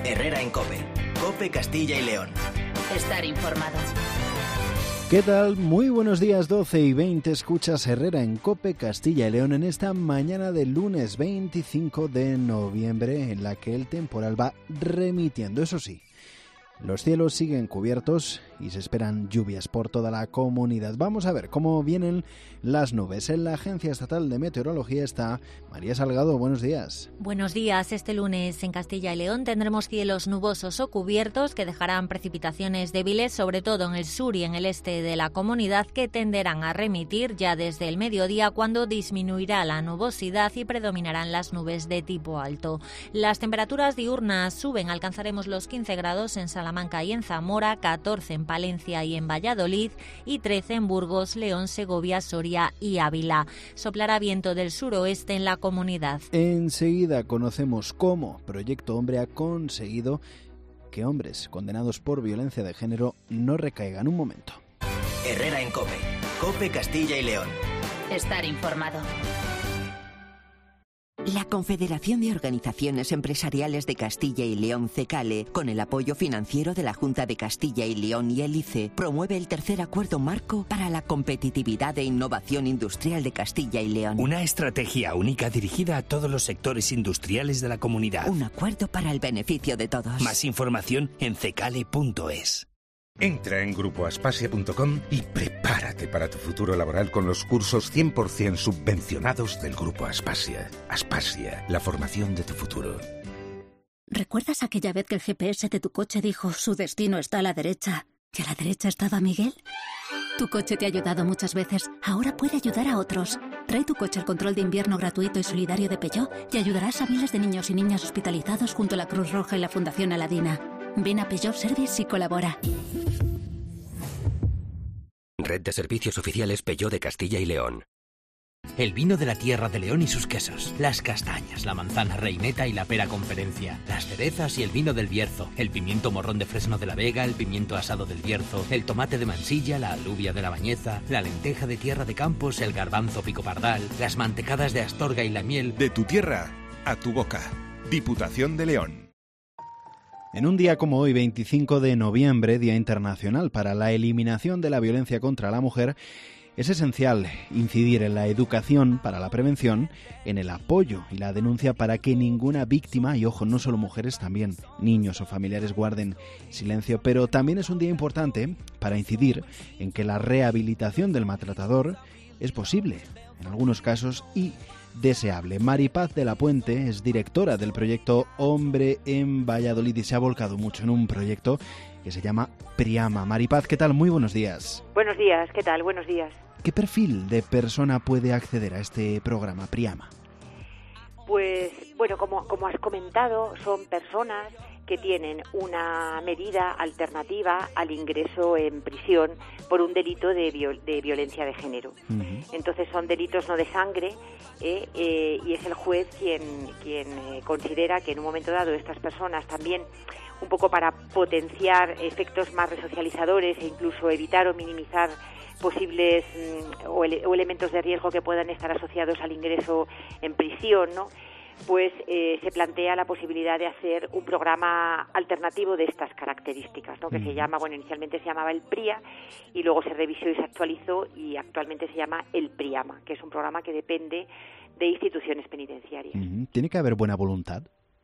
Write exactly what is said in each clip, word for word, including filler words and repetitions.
Herrera en COPE. COPE Castilla y León. Estar informado. ¿Qué tal? Muy buenos días, doce y veinte, escuchas Herrera en COPE Castilla y León en esta mañana del lunes veinticinco de noviembre en la que el temporal va remitiendo, eso sí. Los cielos siguen cubiertos y se esperan lluvias por toda la comunidad. Vamos a ver cómo vienen las nubes. En la Agencia Estatal de Meteorología está María Salgado. Buenos días. Buenos días. Este lunes en Castilla y León tendremos cielos nubosos o cubiertos que dejarán precipitaciones débiles, sobre todo en el sur y en el este de la comunidad, que tenderán a remitir ya desde el mediodía, cuando disminuirá la nubosidad y predominarán las nubes de tipo alto. Las temperaturas diurnas suben, alcanzaremos los quince grados en Salamanca y en Zamora, catorce en Palencia y en Valladolid y trece en Burgos, León, Segovia, Soria y Ávila. Soplará viento del suroeste en la comunidad. Enseguida conocemos cómo Proyecto Hombre ha conseguido que hombres condenados por violencia de género no recaigan. Un momento. Herrera en COPE. COPE Castilla y León. Estar informado. La Confederación de Organizaciones Empresariales de Castilla y León, CECALE, con el apoyo financiero de la Junta de Castilla y León y el I C E, promueve el tercer acuerdo marco para la competitividad e innovación industrial de Castilla y León. Una estrategia única dirigida a todos los sectores industriales de la comunidad. Un acuerdo para el beneficio de todos. Más información en cecale punto es. Entra en grupo aspasia punto com y prepárate para tu futuro laboral con los cursos cien por ciento subvencionados del Grupo Aspasia. Aspasia, la formación de tu futuro. ¿Recuerdas aquella vez que el G P S de tu coche dijo su destino está a la derecha y a la derecha estaba Miguel? Tu coche te ha ayudado muchas veces, ahora puede ayudar a otros. Trae tu coche al control de invierno gratuito y solidario de Peugeot y ayudarás a miles de niños y niñas hospitalizados junto a la Cruz Roja y la Fundación Aladina. Ven a Peugeot Service y colabora. Red de servicios oficiales Peugeot de Castilla y León. El vino de la tierra de León y sus quesos, las castañas, la manzana reineta y la pera conferencia, las cerezas y el vino del Bierzo, el pimiento morrón de Fresno de la Vega, el pimiento asado del Bierzo, el tomate de Mansilla, la alubia de la Bañeza, la lenteja de Tierra de Campos, el garbanzo picopardal, las mantecadas de Astorga y la miel. De tu tierra a tu boca. Diputación de León. En un día como hoy, veinticinco de noviembre, Día Internacional para la Eliminación de la Violencia contra la Mujer, es esencial incidir en la educación para la prevención, en el apoyo y la denuncia para que ninguna víctima, y ojo, no solo mujeres, también niños o familiares, guarden silencio. Pero también es un día importante para incidir en que la rehabilitación del maltratador es posible, en algunos casos, y deseable. Maripaz de la Puente es directora del proyecto Hombre en Valladolid y se ha volcado mucho en un proyecto que se llama Priama. Maripaz, ¿qué tal? Muy buenos días. Buenos días, ¿qué tal? Buenos días. ¿Qué perfil de persona puede acceder a este programa Priama? Pues, bueno, como, como has comentado, son personas que tienen una medida alternativa al ingreso en prisión por un delito de, viol- de violencia de género. Uh-huh. Entonces son delitos no de sangre eh, eh, y es el juez quien, quien eh, considera que en un momento dado estas personas también, un poco para potenciar efectos más resocializadores e incluso evitar o minimizar posibles mm, o, ele- o elementos de riesgo que puedan estar asociados al ingreso en prisión, ¿no?, pues eh, se plantea la posibilidad de hacer un programa alternativo de estas características, ¿no?, que mm. se llama, bueno, inicialmente se llamaba el PRIA y luego se revisó y se actualizó y actualmente se llama el PRIAMA, que es un programa que depende de instituciones penitenciarias. Mm. ¿Tiene que haber buena voluntad?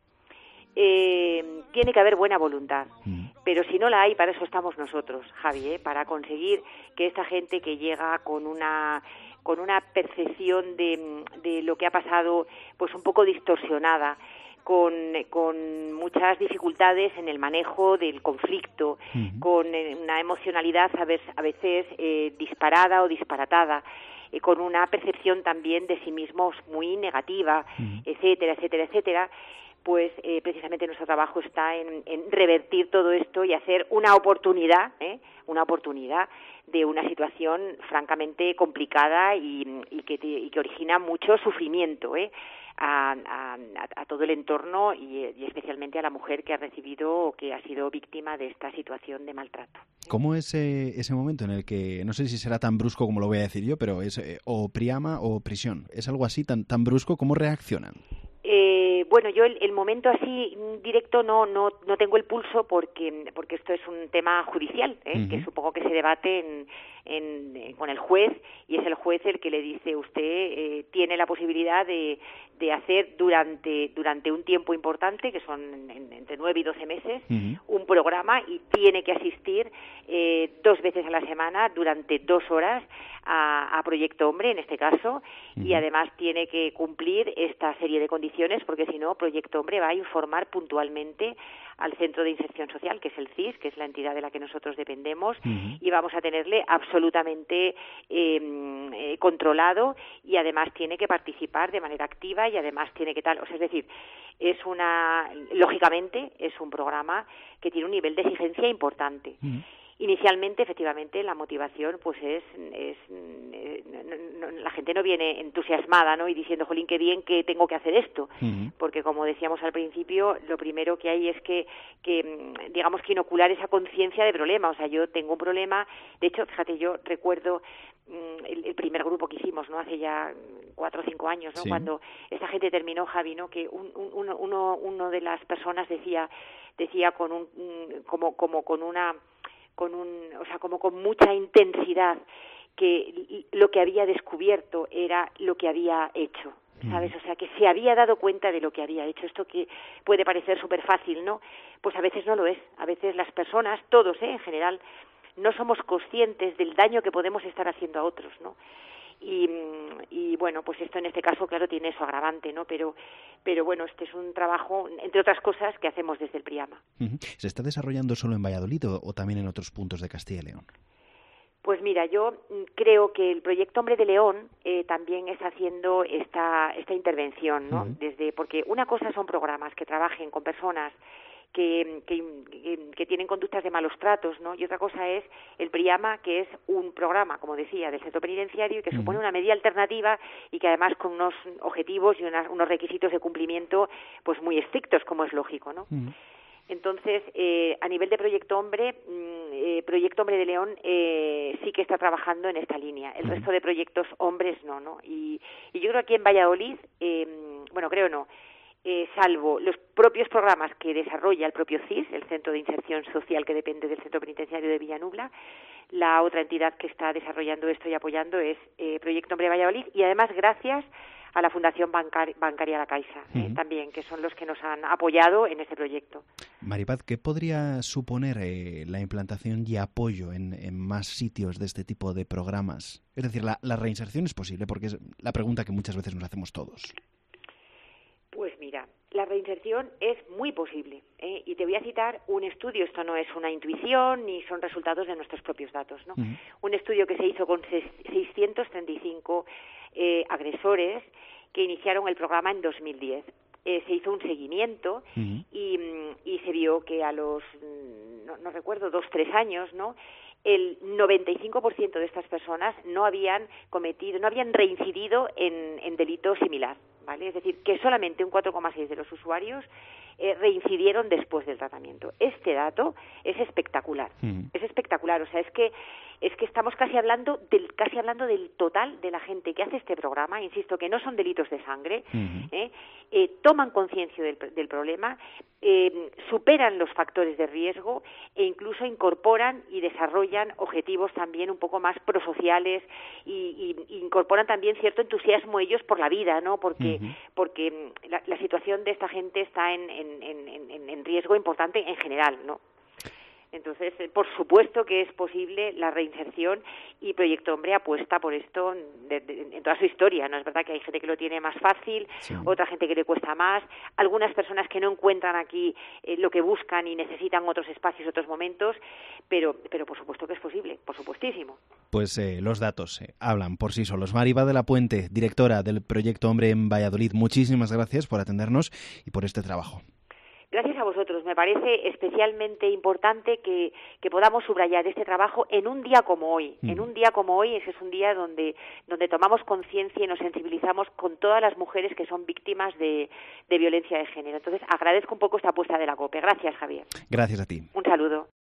Eh, tiene que haber buena voluntad, mm. pero si no la hay, para eso estamos nosotros, Javi, ¿eh? Para conseguir que esta gente que llega con una con una percepción de, de lo que ha pasado, pues un poco distorsionada, con, con muchas dificultades en el manejo del conflicto, uh-huh. con una emocionalidad a veces, a veces eh, disparada o disparatada, eh, con una percepción también de sí mismos muy negativa, uh-huh. etcétera, etcétera, etcétera. Pues eh, precisamente nuestro trabajo está en, en revertir todo esto y hacer una oportunidad, ¿eh? una oportunidad de una situación francamente complicada y, y, que, y que origina mucho sufrimiento ¿eh? a, a, a todo el entorno y, y especialmente a la mujer que ha recibido o que ha sido víctima de esta situación de maltrato. ¿Cómo es ese, ese momento en el que, no sé si será tan brusco como lo voy a decir yo, pero es eh, o Priama o prisión? ¿Es algo así tan, tan brusco? ¿Cómo reaccionan? Eh, Eh, bueno, yo el, el momento así directo no no no tengo el pulso porque porque esto es un tema judicial, ¿eh? Uh-huh. Que supongo que se debate en, en, en, con el juez, y es el juez el que le dice: usted eh, tiene la posibilidad de, de hacer durante durante un tiempo importante, que son en, entre nueve y doce meses, uh-huh. un programa, y tiene que asistir eh, dos veces a la semana durante dos horas a, a Proyecto Hombre, en este caso, uh-huh. y además tiene que cumplir esta serie de condiciones, porque si no, Proyecto Hombre va a informar puntualmente al Centro de Inserción Social, que es el C I S, que es la entidad de la que nosotros dependemos, uh-huh. y vamos a tenerle absolutamente eh, eh, controlado, y además tiene que participar de manera activa, y además tiene que tal, o sea, es decir, es una, lógicamente, es un programa que tiene un nivel de exigencia importante. Uh-huh. Inicialmente, efectivamente, la motivación pues es, es, es no, no, la gente no viene entusiasmada, ¿no? Y diciendo, jolín, qué bien que tengo que hacer esto, uh-huh. porque como decíamos al principio, lo primero que hay es que, que digamos que inocular esa conciencia de problema. O sea, yo tengo un problema, de hecho, fíjate, yo recuerdo el, el primer grupo que hicimos, ¿no? Hace ya cuatro o cinco años, ¿no? Sí. Cuando esta gente terminó, Javi, ¿no? Que un, un, uno, uno, uno de las personas decía, decía con un, como, como con una con un, o sea, como con mucha intensidad, que lo que había descubierto era lo que había hecho, ¿sabes? O sea, que se había dado cuenta de lo que había hecho. Esto que puede parecer súper fácil, ¿no? Pues a veces no lo es. A veces las personas, todos, ¿eh? En general, no somos conscientes del daño que podemos estar haciendo a otros, ¿no? Y, y bueno, pues esto en este caso, claro, tiene su agravante, ¿no? Pero, pero bueno, este es un trabajo, entre otras cosas, que hacemos desde el PRIAMA. Uh-huh. ¿Se está desarrollando solo en Valladolid o, o también en otros puntos de Castilla y León? Pues mira, yo creo que el Proyecto Hombre de León eh, también está haciendo esta, esta intervención, ¿no? Uh-huh. Desde, porque una cosa son programas que trabajen con personas Que, que, que tienen conductas de malos tratos, ¿no? Y otra cosa es el PRIAMA, que es un programa, como decía, del centro penitenciario, y que uh-huh. supone una medida alternativa, y que además con unos objetivos y unas, unos requisitos de cumplimiento pues muy estrictos, como es lógico, ¿no? Uh-huh. Entonces, eh, a nivel de Proyecto Hombre, eh, Proyecto Hombre de León eh, sí que está trabajando en esta línea. El uh-huh. resto de proyectos hombres no, ¿no? Y, y yo creo que aquí en Valladolid, eh, bueno, creo no, Eh, salvo los propios programas que desarrolla el propio C I S, el Centro de Inserción Social, que depende del Centro Penitenciario de Villanubla, la otra entidad que está desarrollando esto y apoyando es eh, Proyecto Hombre Valladolid, y además gracias a la Fundación Bancar- Bancaria La Caixa, uh-huh. eh, también, que son los que nos han apoyado en este proyecto. Maripaz, ¿qué podría suponer eh, la implantación y apoyo en, en más sitios de este tipo de programas? Es decir, ¿la, la reinserción es posible? Porque es la pregunta que muchas veces nos hacemos todos. Pues mira, la reinserción es muy posible, ¿eh? Y te voy a citar un estudio, esto no es una intuición ni son resultados de nuestros propios datos, ¿no? Uh-huh. Un estudio que se hizo con seiscientos treinta y cinco eh, agresores que iniciaron el programa en dos mil diez. Eh, se hizo un seguimiento uh-huh. y, y se vio que a los, no, no recuerdo, dos, tres años, ¿no?, el noventa y cinco por ciento de estas personas no habían cometido, no habían reincidido en, en delito similar, ¿vale? Es decir, que solamente un cuatro coma seis por ciento de los usuarios eh, reincidieron después del tratamiento. Este dato es espectacular, mm. es espectacular, o sea, es que es que estamos casi hablando del casi hablando del total de la gente que hace este programa, insisto, que no son delitos de sangre, mm-hmm. ¿eh? Eh, toman conciencia del, del problema, eh, superan los factores de riesgo e incluso incorporan y desarrollan objetivos también un poco más prosociales y, y, y incorporan también cierto entusiasmo ellos por la vida, ¿no? Porque uh-huh. porque la, la situación de esta gente está en, en, en, en, en riesgo importante en general, ¿no? Entonces, por supuesto que es posible la reinserción, y Proyecto Hombre apuesta por esto de, de, en toda su historia, ¿no? Es verdad que hay gente que lo tiene más fácil, sí. otra gente que le cuesta más, algunas personas que no encuentran aquí eh, lo que buscan y necesitan otros espacios, otros momentos, pero pero por supuesto que es posible, por supuestísimo. Pues eh, los datos eh, hablan por sí solos. Maripaz de la Puente, directora del Proyecto Hombre en Valladolid, muchísimas gracias por atendernos y por este trabajo. Gracias a vosotros. Me parece especialmente importante que, que podamos subrayar este trabajo en un día como hoy. Mm. En un día como hoy, ese es un día donde, donde tomamos conciencia y nos sensibilizamos con todas las mujeres que son víctimas de, de violencia de género. Entonces, agradezco un poco esta apuesta de la COPE. Gracias, Javier. Gracias a ti. Un saludo.